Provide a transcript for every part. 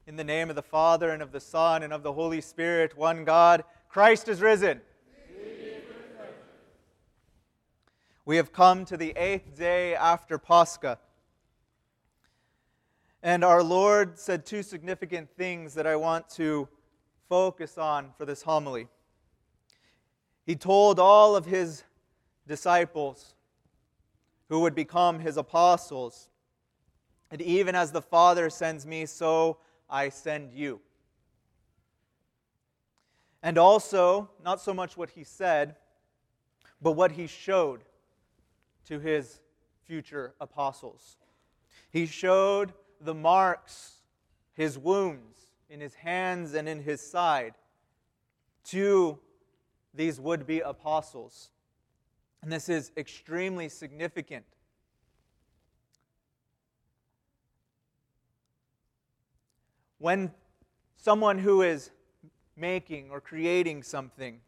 In the name of the Father, and of the Son, and of the Holy Spirit, one God, Christ is risen. We have come to the 8th day after Pascha. And our Lord said two significant things that I want to focus on for this homily. He told all of His disciples who would become His apostles, and even as the Father sends me, so I send you. And also, not so much what He said, but what He showed to His future apostles. He showed the marks, His wounds in His hands and in His side to these would-be apostles. And this is extremely significant. When someone who is making or creating something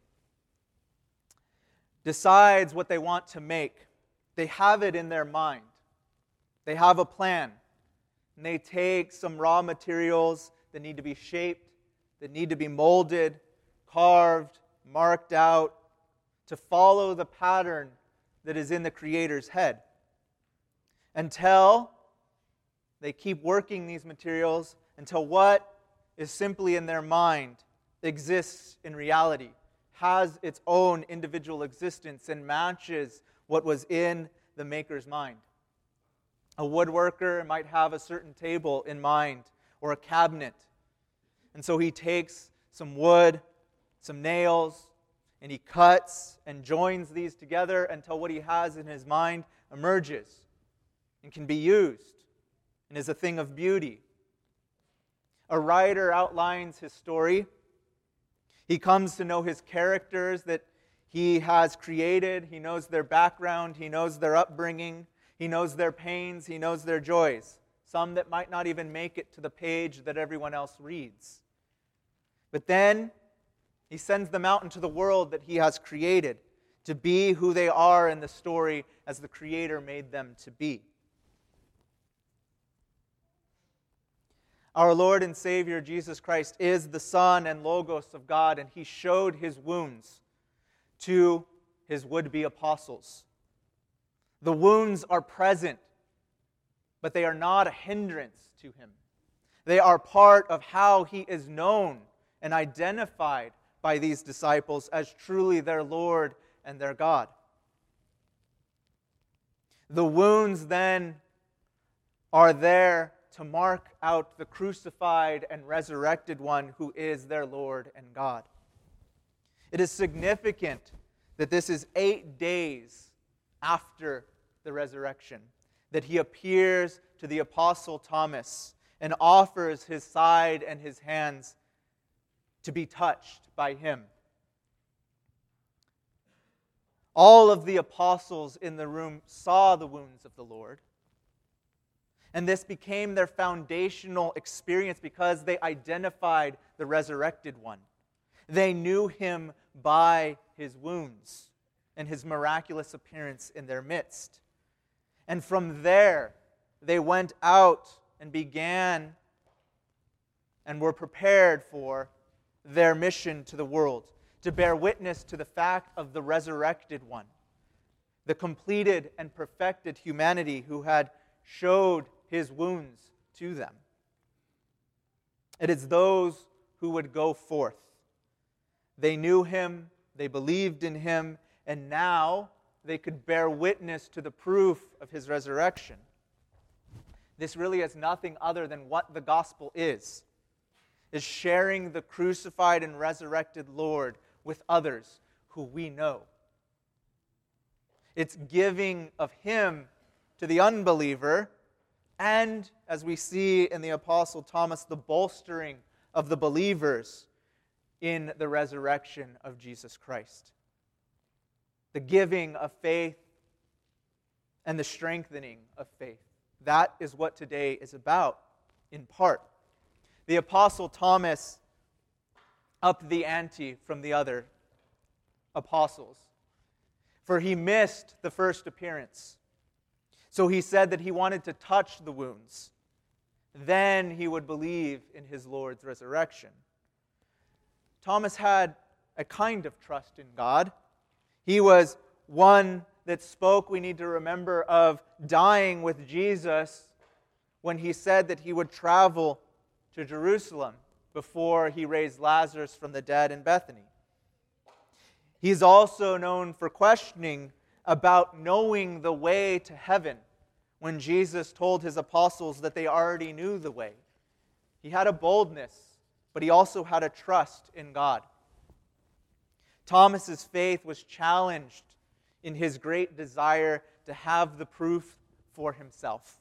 decides what they want to make, they have it in their mind. They have a plan. And they take some raw materials that need to be shaped, that need to be molded, carved, marked out, to follow the pattern that is in the Creator's head. Until they keep working these materials, until what is simply in their mind exists in reality, has its own individual existence, and matches what was in the maker's mind. A woodworker might have a certain table in mind, or a cabinet. And so he takes some wood, some nails, and he cuts and joins these together until what he has in his mind emerges and can be used and is a thing of beauty. A writer outlines his story. He comes to know his characters that he has created. He knows their background. He knows their upbringing. He knows their pains. He knows their joys. Some that might not even make it to the page that everyone else reads. But then He sends them out into the world that He has created to be who they are in the story as the Creator made them to be. Our Lord and Savior Jesus Christ is the Son and Logos of God, and He showed His wounds to His would-be apostles. The wounds are present, but they are not a hindrance to Him. They are part of how He is known and identified by these disciples as truly their Lord and their God. The wounds then are there to mark out the crucified and resurrected one who is their Lord and God. It is significant that this is 8 days after the resurrection, that He appears to the Apostle Thomas and offers His side and His hands to be touched by Him. All of the apostles in the room saw the wounds of the Lord, and this became their foundational experience because they identified the resurrected one. They knew Him by His wounds and His miraculous appearance in their midst. And from there, they went out and began and were prepared for their mission to the world, to bear witness to the fact of the resurrected one, the completed and perfected humanity who had showed His wounds to them. It is those who would go forth. They knew Him, they believed in Him, and now they could bear witness to the proof of His resurrection. This really is nothing other than what the gospel is sharing the crucified and resurrected Lord with others who we know. It's giving of Him to the unbeliever, and, as we see in the Apostle Thomas, the bolstering of the believers in the resurrection of Jesus Christ. The giving of faith and the strengthening of faith. That is what today is about, in part. The Apostle Thomas upped the ante from the other apostles, for he missed the first appearance. So he said that he wanted to touch the wounds, then he would believe in his Lord's resurrection. Thomas had a kind of trust in God. He was one that spoke, we need to remember, of dying with Jesus when he said that he would travel to Jerusalem before he raised Lazarus from the dead in Bethany. He's also known for questioning about knowing the way to heaven when Jesus told his apostles that they already knew the way. He had a boldness, but he also had a trust in God. Thomas's faith was challenged in his great desire to have the proof for himself.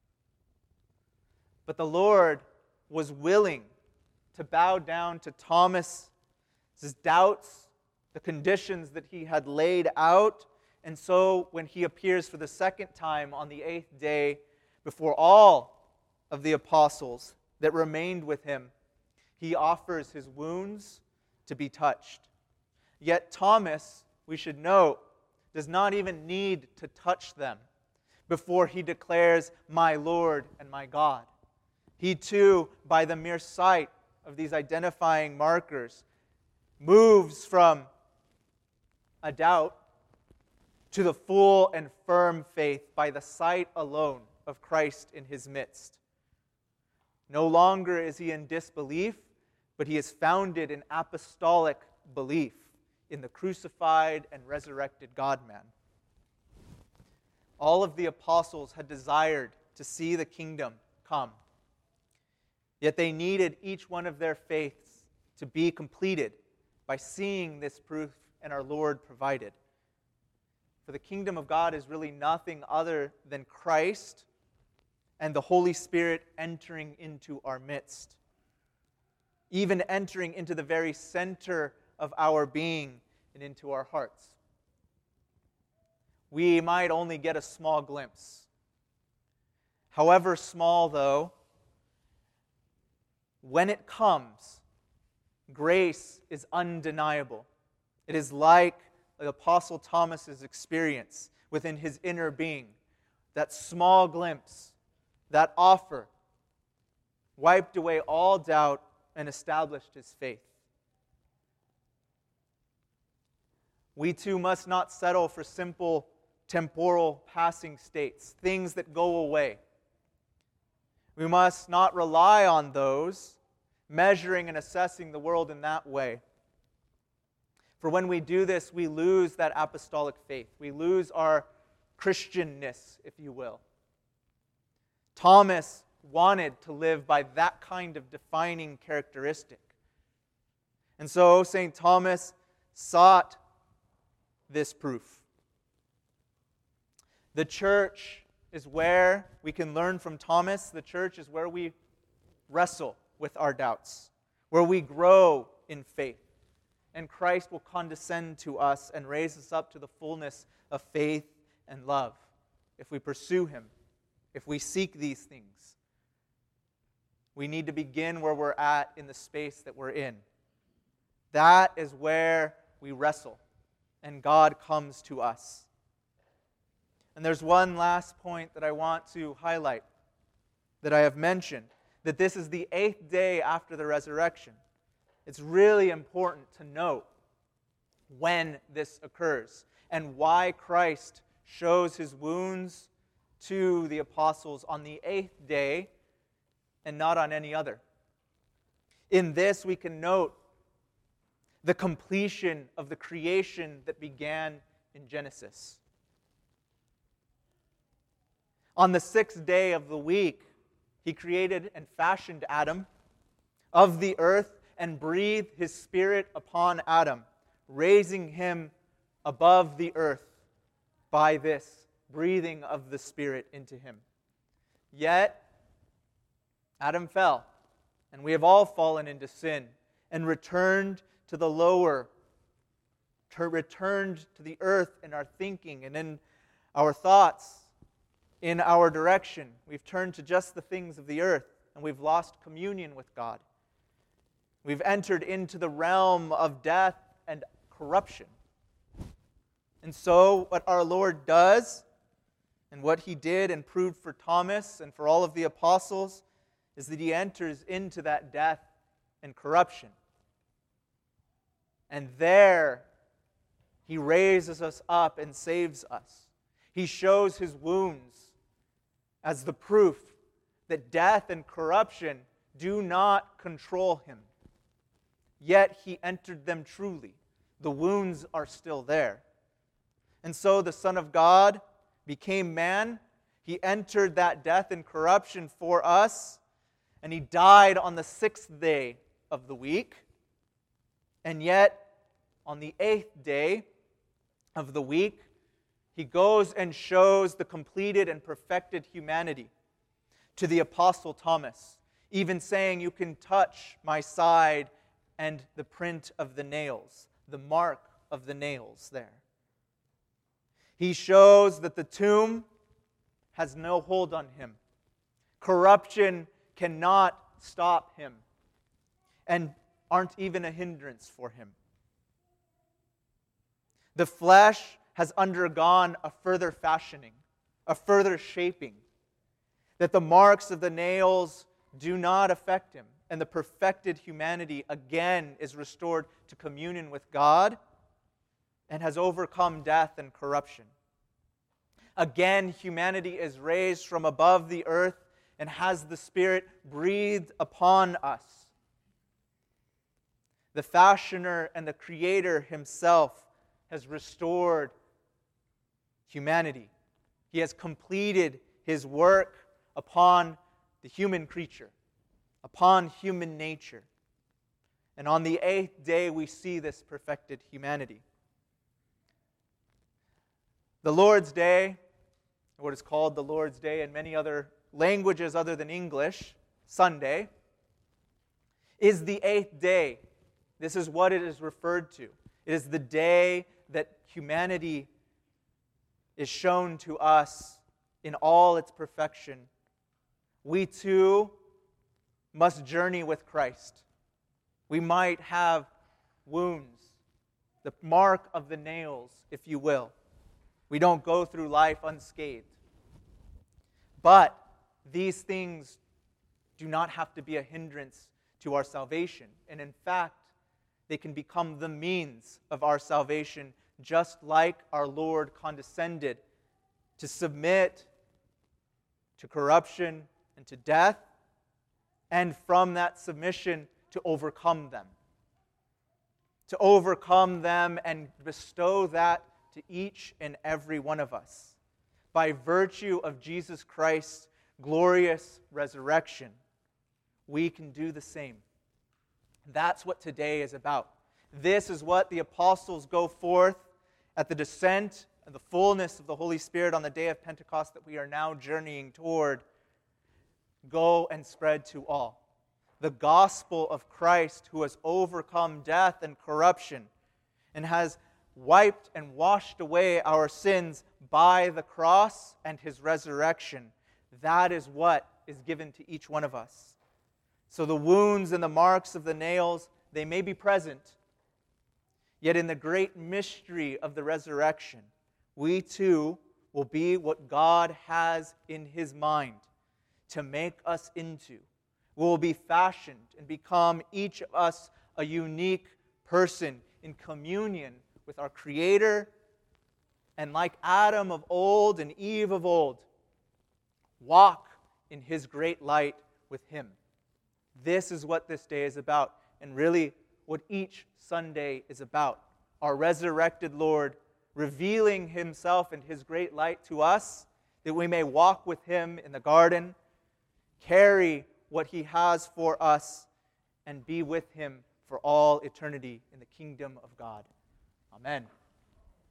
But the Lord was willing to bow down to Thomas's doubts, the conditions that he had laid out. And so when he appears for the second time on the 8th day before all of the apostles that remained with him, he offers his wounds to be touched. Yet Thomas, we should note, does not even need to touch them before he declares, "My Lord and my God." He too, by the mere sight of these identifying markers, moves from a doubt to the full and firm faith by the sight alone of Christ in his midst. No longer is he in disbelief, but he is founded in apostolic belief in the crucified and resurrected God-man. All of the apostles had desired to see the kingdom come, yet they needed each one of their faiths to be completed by seeing this proof, and our Lord provided. For the kingdom of God is really nothing other than Christ and the Holy Spirit entering into our midst, even entering into the very center of our being and into our hearts. We might only get a small glimpse. However small, though, when it comes, grace is undeniable. It is like the Apostle Thomas's experience within his inner being. That small glimpse, that offer, wiped away all doubt and established his faith. We too must not settle for simple temporal passing states, things that go away. We must not rely on those, measuring and assessing the world in that way. For when we do this, we lose that apostolic faith. We lose our Christianness, if you will. Thomas wanted to live by that kind of defining characteristic. And so St. Thomas sought this proof. The church is where we can learn from Thomas. The church is where we wrestle with our doubts, where we grow in faith. And Christ will condescend to us and raise us up to the fullness of faith and love if we pursue Him, if we seek these things. We need to begin where we're at in the space that we're in. That is where we wrestle, and God comes to us. And there's one last point that I want to highlight that I have mentioned, that this is the 8th day after the resurrection. It's really important to note when this occurs and why Christ shows His wounds to the apostles on the 8th day and not on any other. In this, we can note the completion of the creation that began in Genesis. On the 6th day of the week, He created and fashioned Adam of the earth and breathed His Spirit upon Adam, raising him above the earth by this breathing of the Spirit into him. Yet, Adam fell, and we have all fallen into sin and returned to the lower, returned to the earth in our thinking and in our thoughts, in our direction. We've turned to just the things of the earth, and we've lost communion with God. We've entered into the realm of death and corruption. And so what our Lord does, and what He did and proved for Thomas and for all of the apostles, is that he enters into that death and corruption. And there, he raises us up and saves us. He shows his wounds as the proof that death and corruption do not control him. Yet he entered them truly. The wounds are still there. And so the Son of God became man. He entered that death and corruption for us. And he died on the 6th day of the week. And yet, on the 8th day of the week, he goes and shows the completed and perfected humanity to the Apostle Thomas, even saying, "You can touch my side and the print of the nails," the mark of the nails there. He shows that the tomb has no hold on him. Corruption cannot stop him and aren't even a hindrance for him. The flesh has undergone a further fashioning, a further shaping, that the marks of the nails do not affect him, and the perfected humanity again is restored to communion with God and has overcome death and corruption. Again, humanity is raised from above the earth and has the Spirit breathed upon us. The fashioner and the creator himself has restored humanity. He has completed his work upon the human creature, upon human nature. And on the 8th day, we see this perfected humanity. The Lord's Day, what is called the Lord's Day in many other languages other than English, Sunday, is the 8th day. This is what it is referred to. It is the day that humanity is shown to us in all its perfection. We too must journey with Christ. We might have wounds, the mark of the nails, if you will. We don't go through life unscathed. But these things do not have to be a hindrance to our salvation. And in fact, they can become the means of our salvation, just like our Lord condescended to submit to corruption and to death, and from that submission to overcome them. To overcome them and bestow that to each and every one of us. By virtue of Jesus Christ's glorious resurrection, we can do the same. That's what today is about. This is what the apostles go forth at the descent and the fullness of the Holy Spirit on the day of Pentecost that we are now journeying toward. Go and spread to all the gospel of Christ, who has overcome death and corruption and has wiped and washed away our sins by the cross and his resurrection. That is what is given to each one of us. So the wounds and the marks of the nails, they may be present, yet in the great mystery of the resurrection, we too will be what God has in his mind to make us into. We will be fashioned and become each of us a unique person in communion with our Creator, and like Adam of old and Eve of old, walk in his great light with him. This is what this day is about, and really what each Sunday is about. Our resurrected Lord revealing himself and his great light to us, that we may walk with him in the garden, carry what he has for us, and be with him for all eternity in the kingdom of God. Amen.